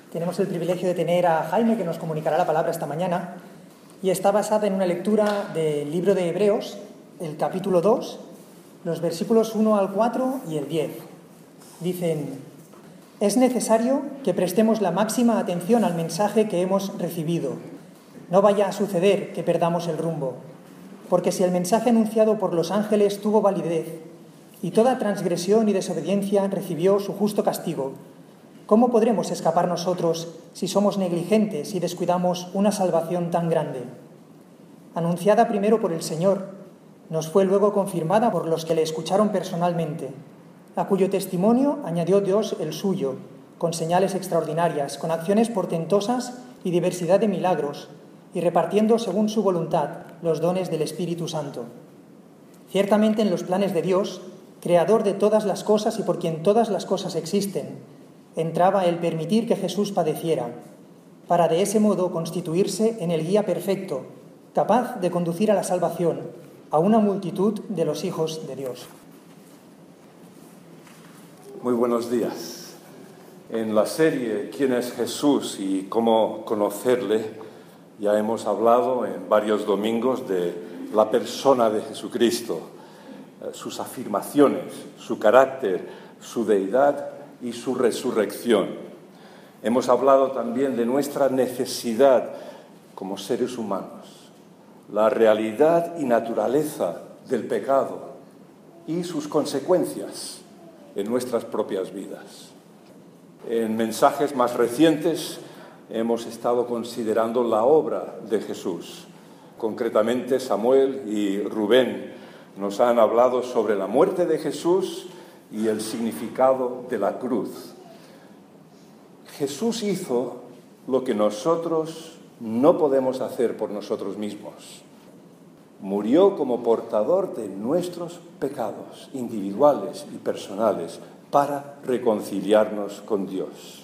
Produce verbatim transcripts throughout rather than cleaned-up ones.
Tenemos el privilegio de tener a Jaime, que nos comunicará la palabra esta mañana, y está basada en una lectura del libro de Hebreos, el capítulo dos, los versículos uno al cuatro y el diez. Dicen: es necesario que prestemos la máxima atención al mensaje que hemos recibido. No vaya a suceder que perdamos el rumbo, porque si el mensaje anunciado por los ángeles tuvo validez y toda transgresión y desobediencia recibió su justo castigo, ¿cómo podremos escapar nosotros si somos negligentes y descuidamos una salvación tan grande? Anunciada primero por el Señor, nos fue luego confirmada por los que le escucharon personalmente, a cuyo testimonio añadió Dios el suyo, con señales extraordinarias, con acciones portentosas y diversidad de milagros, y repartiendo según su voluntad los dones del Espíritu Santo. Ciertamente en los planes de Dios, creador de todas las cosas y por quien todas las cosas existen, entraba el permitir que Jesús padeciera, para de ese modo constituirse en el guía perfecto, capaz de conducir a la salvación a una multitud de los hijos de Dios. Muy buenos días. En la serie ¿Quién es Jesús y cómo conocerle? Ya hemos hablado en varios domingos de la persona de Jesucristo, sus afirmaciones, su carácter, su deidad y su resurrección. Hemos hablado también de nuestra necesidad como seres humanos, la realidad y naturaleza del pecado y sus consecuencias en nuestras propias vidas. En mensajes más recientes hemos estado considerando la obra de Jesús. Concretamente, Samuel y Rubén nos han hablado sobre la muerte de Jesús y el significado de la cruz. Jesús hizo lo que nosotros no podemos hacer por nosotros mismos. Murió como portador de nuestros pecados individuales y personales para reconciliarnos con Dios.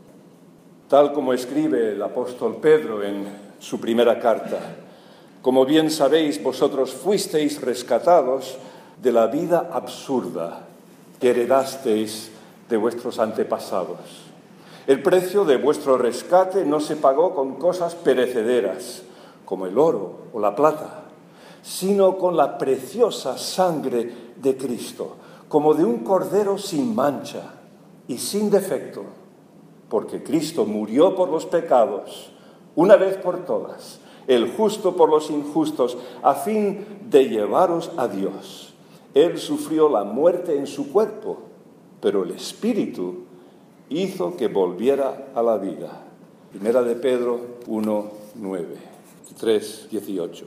Tal como escribe el apóstol Pedro en su primera carta: como bien sabéis, vosotros fuisteis rescatados de la vida absurda que heredasteis de vuestros antepasados. El precio de vuestro rescate no se pagó con cosas perecederas, como el oro o la plata, sino con la preciosa sangre de Cristo, como de un cordero sin mancha y sin defecto, porque Cristo murió por los pecados, una vez por todas, el justo por los injustos, a fin de llevaros a Dios. Él sufrió la muerte en su cuerpo, pero el Espíritu hizo que volviera a la vida. Primera de Pedro uno, nueve y tres, dieciocho.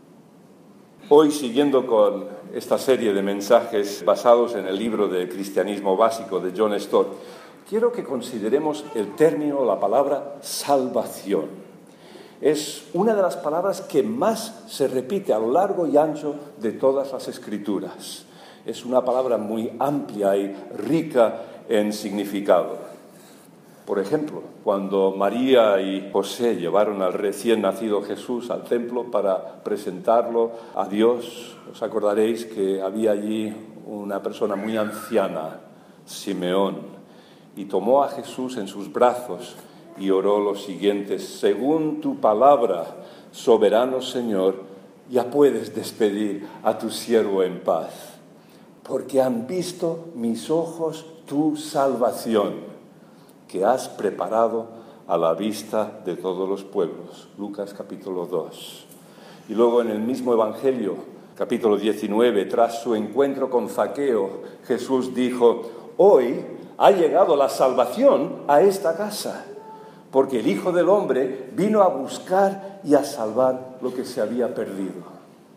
Hoy, siguiendo con esta serie de mensajes basados en el libro de Cristianismo Básico de John Stott, quiero que consideremos el término, la palabra salvación. Es una de las palabras que más se repite a lo largo y ancho de todas las Escrituras. Es una palabra muy amplia y rica en significado. Por ejemplo, cuando María y José llevaron al recién nacido Jesús al templo para presentarlo a Dios, os acordaréis que había allí una persona muy anciana, Simeón, y tomó a Jesús en sus brazos y oró lo siguiente: según tu palabra, soberano Señor, ya puedes despedir a tu siervo en paz, porque han visto mis ojos tu salvación, que has preparado a la vista de todos los pueblos. Lucas capítulo dos. Y luego en el mismo Evangelio, capítulo diecinueve, tras su encuentro con Zaqueo, Jesús dijo: hoy ha llegado la salvación a esta casa, porque el Hijo del Hombre vino a buscar y a salvar lo que se había perdido.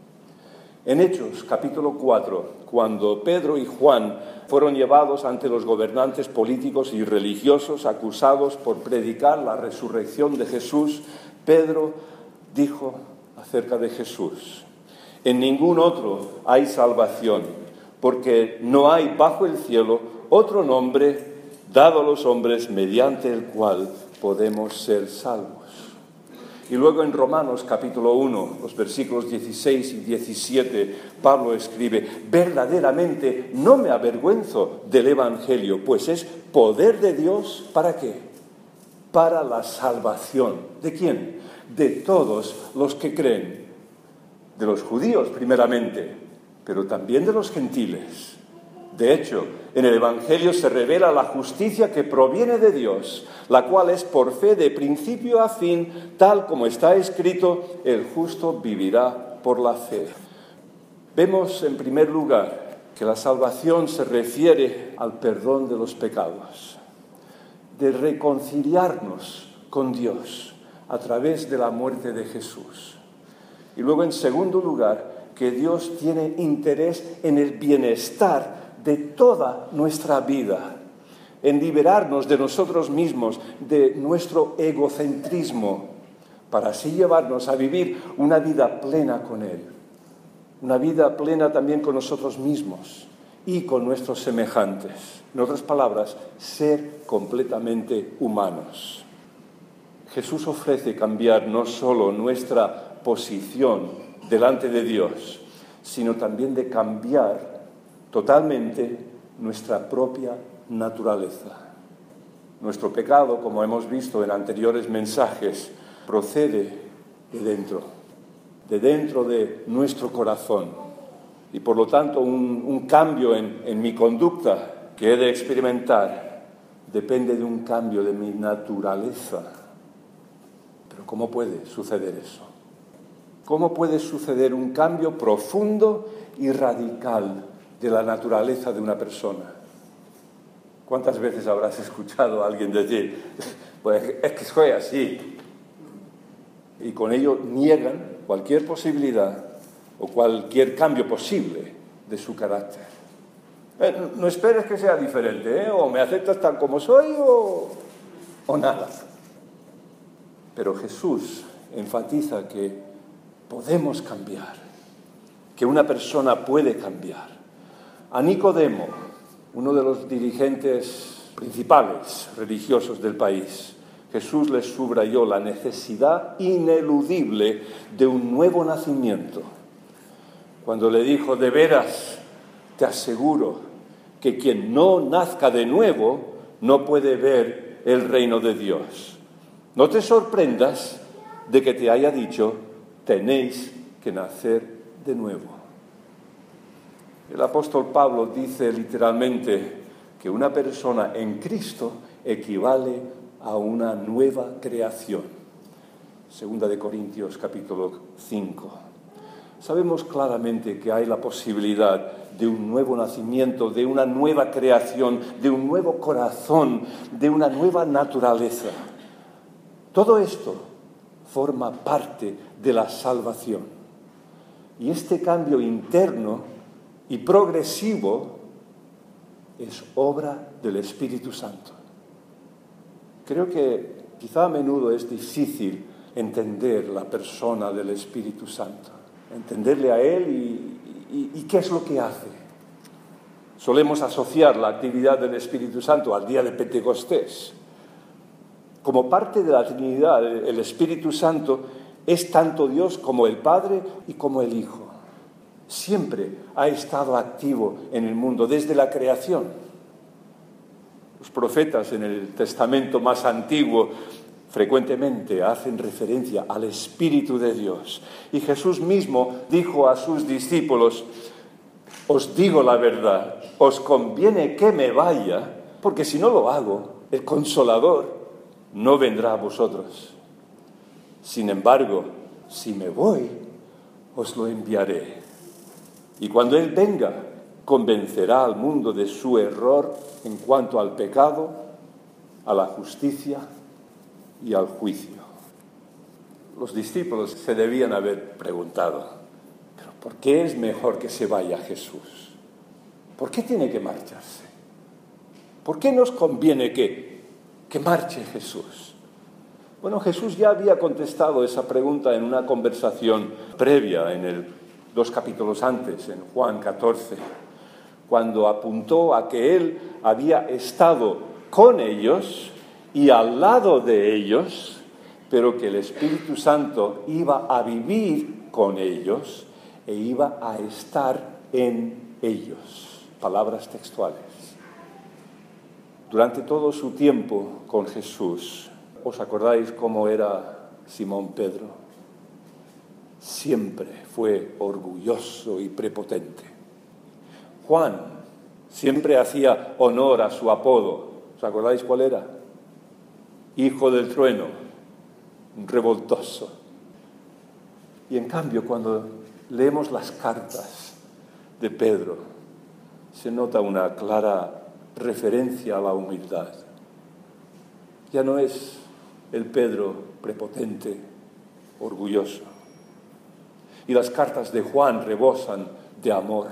En Hechos, capítulo cuatro, cuando Pedro y Juan fueron llevados ante los gobernantes políticos y religiosos acusados por predicar la resurrección de Jesús, Pedro dijo acerca de Jesús: en ningún otro hay salvación, porque no hay bajo el cielo otro nombre dado a los hombres mediante el cual podemos ser salvos. Y luego en Romanos capítulo uno, los versículos dieciséis y diecisiete, Pablo escribe: verdaderamente no me avergüenzo del Evangelio, pues es poder de Dios, ¿para qué? para la salvación. ¿De quién? De todos los que creen. De los judíos primeramente, pero también de los gentiles. De hecho, en el Evangelio se revela la justicia que proviene de Dios, la cual es por fe de principio a fin, tal como está escrito, el justo vivirá por la fe. Vemos en primer lugar que la salvación se refiere al perdón de los pecados, de reconciliarnos con Dios a través de la muerte de Jesús. Y luego, en segundo lugar, que Dios tiene interés en el bienestar de toda nuestra vida, en liberarnos de nosotros mismos, de nuestro egocentrismo, para así llevarnos a vivir una vida plena con Él, una vida plena también con nosotros mismos y con nuestros semejantes. En otras palabras, ser completamente humanos. Jesús ofrece cambiar no solo nuestra posición delante de Dios, sino también de cambiar totalmente nuestra propia naturaleza. Nuestro pecado, como hemos visto en anteriores mensajes, procede de dentro, de dentro de nuestro corazón. Y por lo tanto, un, un cambio en, en mi conducta que he de experimentar depende de un cambio de mi naturaleza. Pero ¿cómo puede suceder eso? ¿Cómo puede suceder un cambio profundo y radical de la naturaleza de una persona? ¿Cuántas veces habrás escuchado a alguien decir, pues es que soy así? Y con ello niegan cualquier posibilidad o cualquier cambio posible de su carácter. Eh, no esperes que sea diferente, ¿eh? O me aceptas tal como soy o, o nada. Pero Jesús enfatiza que podemos cambiar, que una persona puede cambiar. A Nicodemo, uno de los dirigentes principales religiosos del país, Jesús le subrayó la necesidad ineludible de un nuevo nacimiento. Cuando le dijo, de veras, te aseguro que quien no nazca de nuevo no puede ver el reino de Dios. No te sorprendas de que te haya dicho, tenéis que nacer de nuevo. El apóstol Pablo dice literalmente que una persona en Cristo equivale a una nueva creación. Segunda de Corintios capítulo cinco. Sabemos claramente que hay la posibilidad de un nuevo nacimiento, de una nueva creación, de un nuevo corazón, de una nueva naturaleza. Todo esto forma parte de la salvación. Y este cambio interno y progresivo es obra del Espíritu Santo. Creo que quizá a menudo es difícil entender la persona del Espíritu Santo, entenderle a Él y, y, y qué es lo que hace. Solemos asociar la actividad del Espíritu Santo al día de Pentecostés. Como parte de la Trinidad, el Espíritu Santo es tanto Dios como el Padre y como el Hijo. Siempre ha estado activo en el mundo, desde la creación. Los profetas en el Testamento más antiguo frecuentemente hacen referencia al Espíritu de Dios. Y Jesús mismo dijo a sus discípulos, os digo la verdad, os conviene que me vaya, porque si no lo hago, el Consolador no vendrá a vosotros. Sin embargo, si me voy, os lo enviaré. Y cuando Él venga, convencerá al mundo de su error en cuanto al pecado, a la justicia y al juicio. Los discípulos se debían haber preguntado, ¿pero por qué es mejor que se vaya Jesús? ¿Por qué tiene que marcharse? ¿Por qué nos conviene que, que marche Jesús? Bueno, Jesús ya había contestado esa pregunta en una conversación previa en el dos capítulos antes, en Juan catorce, cuando apuntó a que Él había estado con ellos y al lado de ellos, pero que el Espíritu Santo iba a vivir con ellos e iba a estar en ellos. Palabras textuales. Durante todo su tiempo con Jesús, ¿os acordáis cómo era Simón Pedro? Siempre fue orgulloso y prepotente. Juan siempre hacía honor a su apodo. ¿Os acordáis cuál era? Hijo del trueno, revoltoso. Y en cambio, cuando leemos las cartas de Pedro, se nota una clara referencia a la humildad. Ya no es el Pedro prepotente, orgulloso. Y las cartas de Juan rebosan de amor.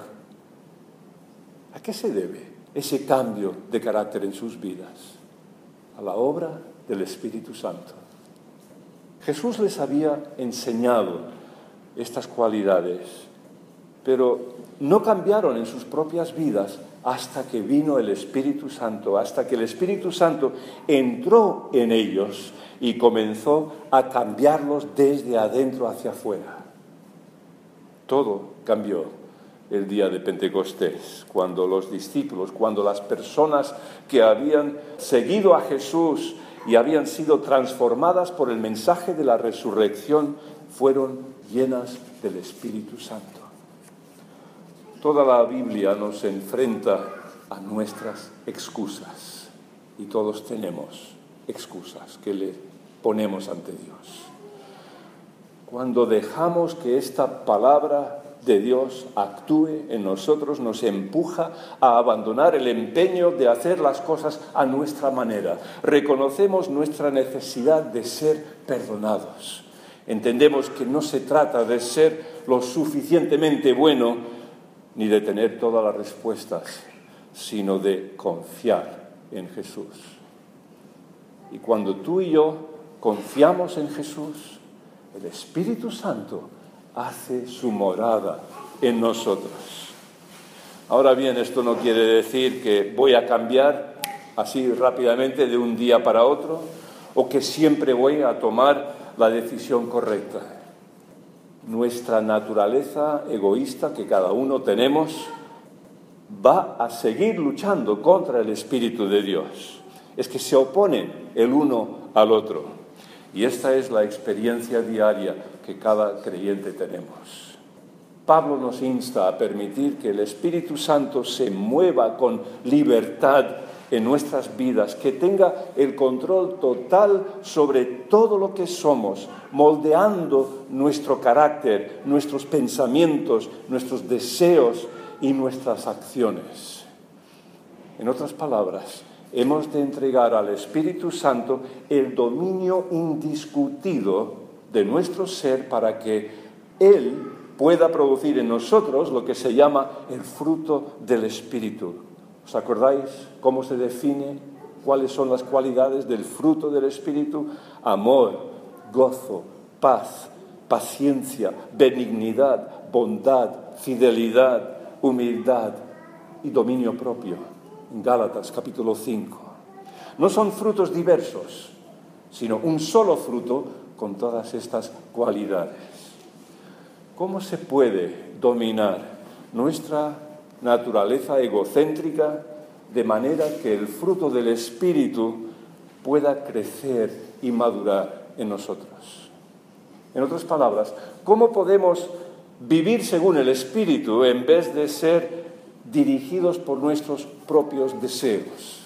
¿A qué se debe ese cambio de carácter en sus vidas? A la obra del Espíritu Santo. Jesús les había enseñado estas cualidades, pero no cambiaron en sus propias vidas hasta que vino el Espíritu Santo, hasta que el Espíritu Santo entró en ellos y comenzó a cambiarlos desde adentro hacia afuera. Todo cambió el día de Pentecostés, cuando los discípulos, cuando las personas que habían seguido a Jesús y habían sido transformadas por el mensaje de la resurrección, fueron llenas del Espíritu Santo. Toda la Biblia nos enfrenta a nuestras excusas y todos tenemos excusas que le ponemos ante Dios. Cuando dejamos que esta palabra de Dios actúe en nosotros, nos empuja a abandonar el empeño de hacer las cosas a nuestra manera. Reconocemos nuestra necesidad de ser perdonados. Entendemos que no se trata de ser lo suficientemente bueno ni de tener todas las respuestas, sino de confiar en Jesús. Y cuando tú y yo confiamos en Jesús, el Espíritu Santo hace su morada en nosotros. Ahora bien, esto no quiere decir que voy a cambiar así rápidamente de un día para otro o que siempre voy a tomar la decisión correcta. Nuestra naturaleza egoísta que cada uno tenemos va a seguir luchando contra el Espíritu de Dios. Es que se oponen el uno al otro. Y esta es la experiencia diaria que cada creyente tenemos. Pablo nos insta a permitir que el Espíritu Santo se mueva con libertad en nuestras vidas, que tenga el control total sobre todo lo que somos, moldeando nuestro carácter, nuestros pensamientos, nuestros deseos y nuestras acciones. En otras palabras, hemos de entregar al Espíritu Santo el dominio indiscutido de nuestro ser para que Él pueda producir en nosotros lo que se llama el fruto del Espíritu. ¿Os acordáis cómo se define? ¿Cuáles son las cualidades del fruto del Espíritu? Amor, gozo, paz, paciencia, benignidad, bondad, fidelidad, humildad y dominio propio. En Gálatas capítulo cinco. No son frutos diversos, sino un solo fruto con todas estas cualidades. ¿Cómo se puede dominar nuestra naturaleza egocéntrica de manera que el fruto del Espíritu pueda crecer y madurar en nosotros? En otras palabras, ¿cómo podemos vivir según el Espíritu en vez de ser dirigidos por nuestros propios deseos?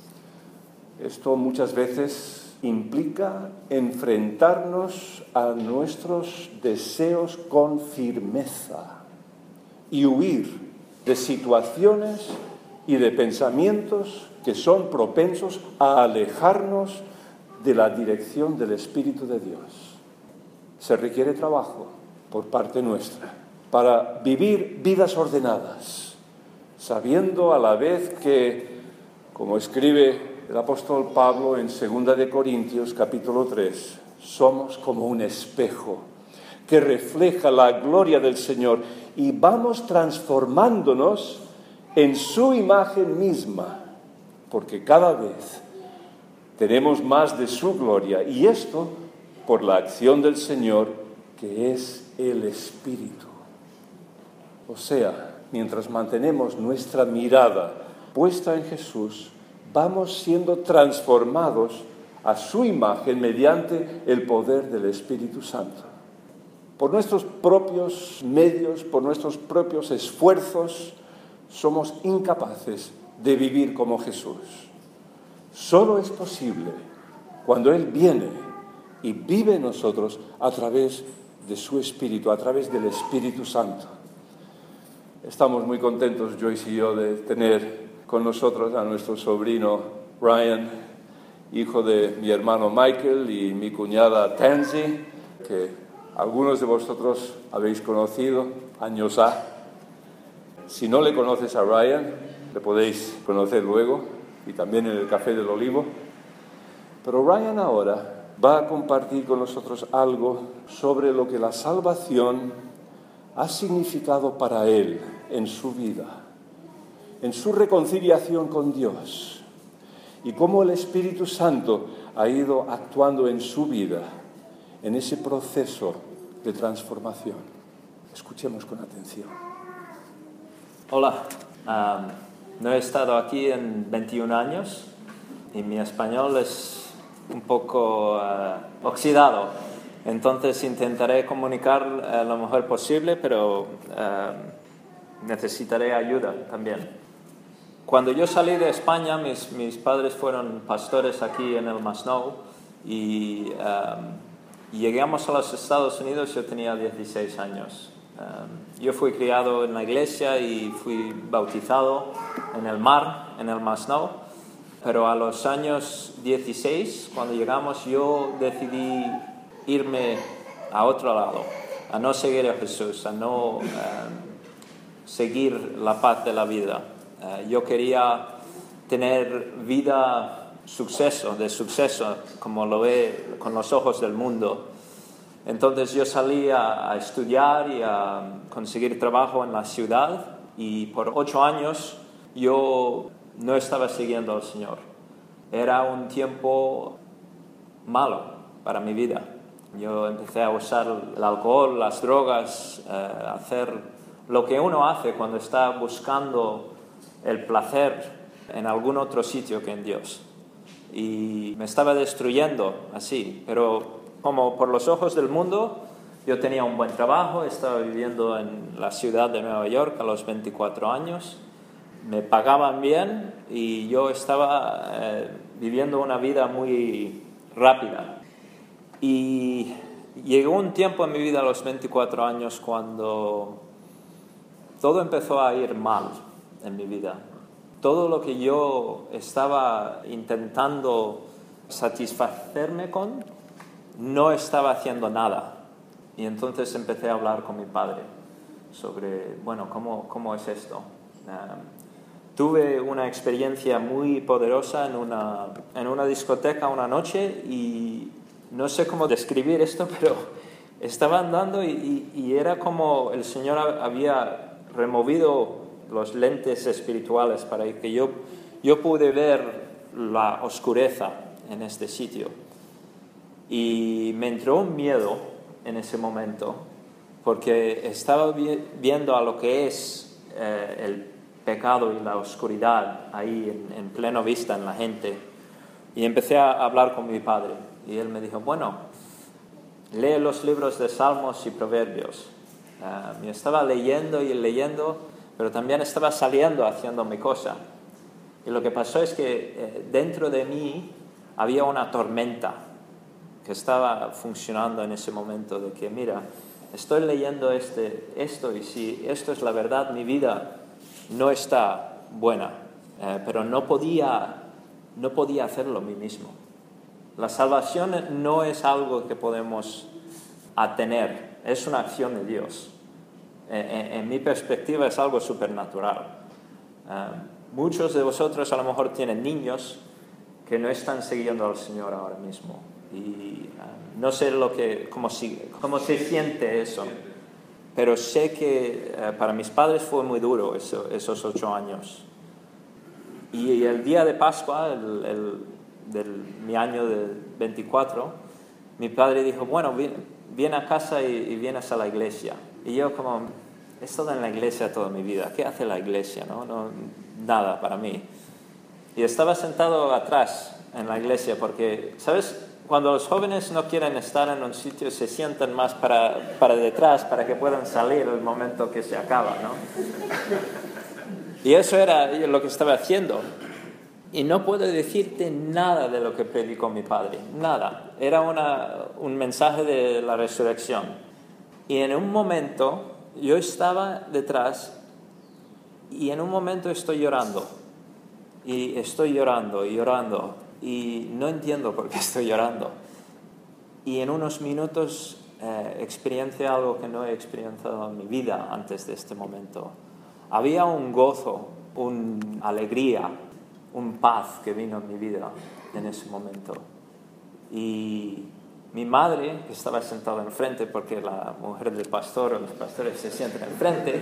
Esto muchas veces implica enfrentarnos a nuestros deseos con firmeza y huir de situaciones y de pensamientos que son propensos a alejarnos de la dirección del Espíritu de Dios. Se requiere trabajo por parte nuestra para vivir vidas ordenadas, sabiendo a la vez que, como escribe el apóstol Pablo en segunda de Corintios capítulo tres, somos como un espejo que refleja la gloria del Señor y vamos transformándonos en su imagen misma, porque cada vez tenemos más de su gloria, y esto por la acción del Señor, que es el Espíritu. O sea, mientras mantenemos nuestra mirada puesta en Jesús, vamos siendo transformados a su imagen mediante el poder del Espíritu Santo. Por nuestros propios medios, por nuestros propios esfuerzos, somos incapaces de vivir como Jesús. Solo es posible cuando Él viene y vive en nosotros a través de su Espíritu, a través del Espíritu Santo. Estamos muy contentos, Joyce y yo, de tener con nosotros a nuestro sobrino Ryan, hijo de mi hermano Michael y mi cuñada Tansy, que algunos de vosotros habéis conocido años ha. Si no le conoces a Ryan, le podéis conocer luego, y también en el Café del Olivo. Pero Ryan ahora va a compartir con nosotros algo sobre lo que la salvación ha significado para él en su vida, en su reconciliación con Dios, y cómo el Espíritu Santo ha ido actuando en su vida, en ese proceso de transformación. Escuchemos con atención. Hola, um, no he estado aquí en veintiún años y mi español es un poco uh, oxidado, entonces intentaré comunicar uh, lo mejor posible, pero uh, necesitaré ayuda también. Cuando yo salí de España, mis, mis padres fueron pastores aquí en el Masnou y um, llegamos a los Estados Unidos, yo tenía dieciséis años. Um, yo fui criado en la iglesia y fui bautizado en el mar, en el Masnou. Pero a los años dieciséis, cuando llegamos, yo decidí irme a otro lado, a no seguir a Jesús, a no uh, seguir la paz de la vida. Uh, yo quería tener vida suceso, de suceso, como lo ve con los ojos del mundo. Entonces yo salí a, a estudiar y a conseguir trabajo en la ciudad, y por ocho años yo no estaba siguiendo al Señor. Era un tiempo malo para mi vida. Yo empecé a usar el alcohol, las drogas, eh, a hacer lo que uno hace cuando está buscando el placer en algún otro sitio que en Dios. Y me estaba destruyendo así, pero como por los ojos del mundo, yo tenía un buen trabajo, estaba viviendo en la ciudad de Nueva York a los veinticuatro años. Me pagaban bien y yo estaba eh, viviendo una vida muy rápida. Y llegó un tiempo en mi vida a los veinticuatro años cuando todo empezó a ir mal en mi vida. Todo lo que yo estaba intentando satisfacerme con, no estaba haciendo nada. Y entonces empecé a hablar con mi padre sobre, bueno, ¿cómo, cómo es esto? Um, Tuve una experiencia muy poderosa en una, en una discoteca una noche y no sé cómo describir esto, pero estaba andando y, y, y era como el Señor había removido los lentes espirituales para que yo, yo pude ver la oscureza en este sitio. Y me entró un miedo en ese momento porque estaba vi- viendo a lo que es eh, el pecado y la oscuridad ahí en, en pleno vista en la gente, y empecé a hablar con mi padre y él me dijo, bueno, lee los libros de Salmos y Proverbios. Uh, yo estaba leyendo y leyendo, pero también estaba saliendo haciendo mi cosa, y lo que pasó es que eh, dentro de mí había una tormenta que estaba funcionando en ese momento, de que mira, estoy leyendo este, esto y si esto es la verdad, mi vida no está buena, eh, pero no podía, no podía hacerlo a mí mismo. La salvación no es algo que podemos atener, es una acción de Dios. Eh, en, en mi perspectiva es algo supernatural. Eh, muchos de vosotros a lo mejor tienen niños que no están siguiendo al Señor ahora mismo. Y uh, no sé lo que, cómo, sigue, cómo se siente eso. Pero sé que eh, para mis padres fue muy duro eso, esos ocho años. Y el día de Pascua, el, el, del mi año de veinticuatro, mi padre dijo, bueno, viene, viene a casa y, y vienes a la iglesia. Y yo como, he estado en la iglesia toda mi vida, ¿qué hace la iglesia? No, no, nada para mí. Y estaba sentado atrás en la iglesia, porque, ¿sabes? Cuando los jóvenes no quieren estar en un sitio, se sientan más para, para detrás, para que puedan salir el momento que se acaba, ¿no? Y eso era lo que estaba haciendo. Y no puedo decirte nada de lo que predicó mi padre, nada. Era una, un mensaje de la resurrección. Y en un momento, yo estaba detrás y en un momento estoy llorando. Y estoy llorando y llorando. Y no entiendo por qué estoy llorando. Y en unos minutos eh, experiencié algo que no he experienciado en mi vida antes de este momento. Había un gozo, una alegría, un paz que vino en mi vida en ese momento. Y mi madre, que estaba sentada enfrente, porque la mujer del pastor o los pastores se sientan enfrente,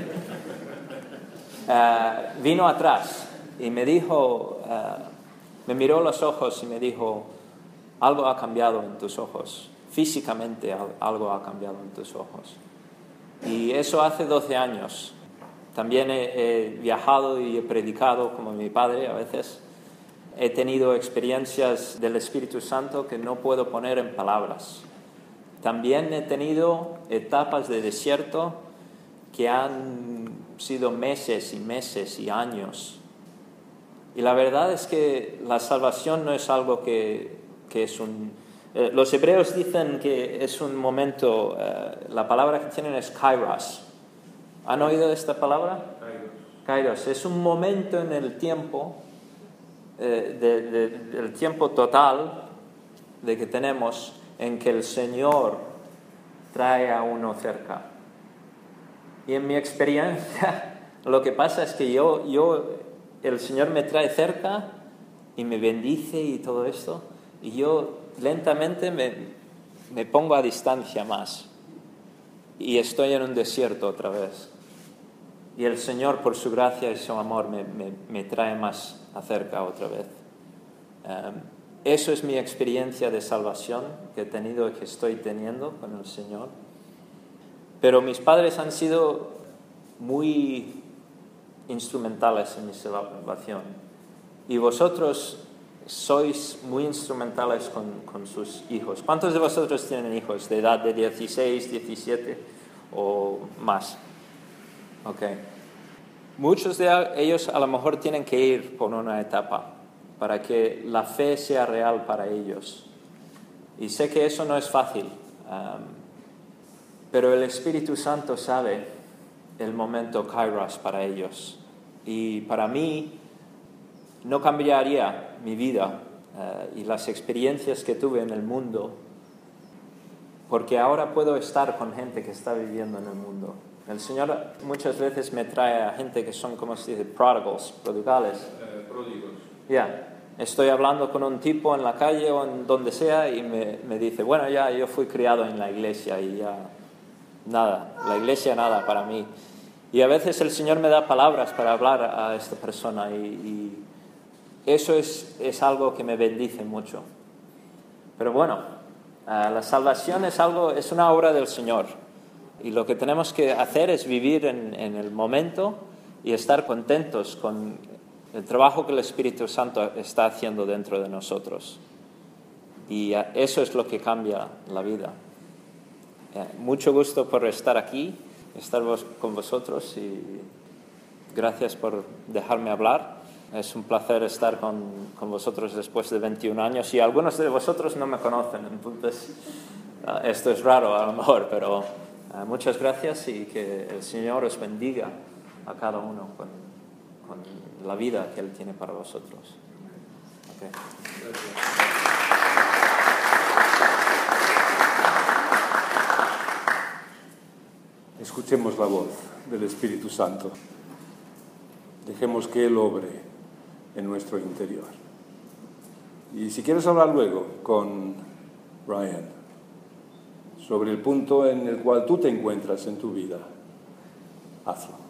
eh, vino atrás y me dijo... Eh, Me miró a los ojos y me dijo, algo ha cambiado en tus ojos, físicamente algo ha cambiado en tus ojos. Y eso hace doce años. También he, he viajado y he predicado como mi padre a veces. He tenido experiencias del Espíritu Santo que no puedo poner en palabras. También he tenido etapas de desierto que han sido meses y meses y años. Y la verdad es que la salvación no es algo que, que es un... Eh, los hebreos dicen que es un momento, eh, la palabra que tienen es kairos. ¿Han oído esta palabra? Kairos. Kairos. Es un momento en el tiempo, eh, de, de, del tiempo total de que tenemos en que el Señor trae a uno cerca. Y en mi experiencia, lo que pasa es que yo... yo el Señor me trae cerca y me bendice y todo esto, y yo lentamente me, me pongo a distancia más y estoy en un desierto otra vez. Y el Señor, por su gracia y su amor, me, me, me trae más acerca otra vez. Um, eso es mi experiencia de salvación que he tenido y que estoy teniendo con el Señor. Pero mis padres han sido muy instrumentales en mi salvación. Y vosotros sois muy instrumentales con, con sus hijos. ¿Cuántos de vosotros tienen hijos de edad de dieciséis, diecisiete o más? Ok. Muchos de ellos a lo mejor tienen que ir por una etapa para que la fe sea real para ellos. Y sé que eso no es fácil, um, pero el Espíritu Santo sabe el momento kairos para ellos. Y para mí no cambiaría mi vida uh, y las experiencias que tuve en el mundo, porque ahora puedo estar con gente que está viviendo en el mundo. El Señor muchas veces me trae a gente que son, como se dice, prodigals, prodigales. Eh, pródigos. Ya, yeah. Estoy hablando con un tipo en la calle o en donde sea y me, me dice, bueno, ya yo fui criado en la iglesia y ya nada, la iglesia nada para mí. Y a veces el Señor me da palabras para hablar a esta persona y, y eso es, es algo que me bendice mucho. Pero bueno, uh, la salvación es algo, es una obra del Señor. Y lo que tenemos que hacer es vivir en, en el momento y estar contentos con el trabajo que el Espíritu Santo está haciendo dentro de nosotros. Y uh, eso es lo que cambia la vida. Uh, mucho gusto por estar aquí, estar vos, con vosotros y gracias por dejarme hablar. Es un placer estar con, con vosotros después de veintiún años y algunos de vosotros no me conocen, entonces uh, esto es raro a lo mejor, pero uh, muchas gracias y que el Señor os bendiga a cada uno con, con la vida que Él tiene para vosotros. Okay. Escuchemos la voz del Espíritu Santo. Dejemos que Él obre en nuestro interior. Y si quieres hablar luego con Ryan sobre el punto en el cual tú te encuentras en tu vida, hazlo.